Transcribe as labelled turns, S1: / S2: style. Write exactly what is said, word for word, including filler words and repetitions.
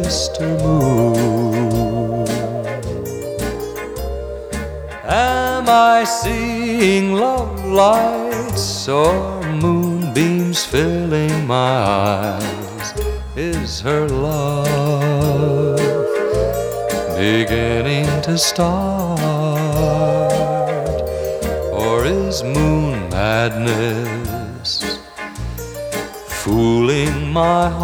S1: Mister Moon? Am I seeing love lights or moonbeams filling my eyes? Is her love beginning to start, or is moon madness fooling my heart?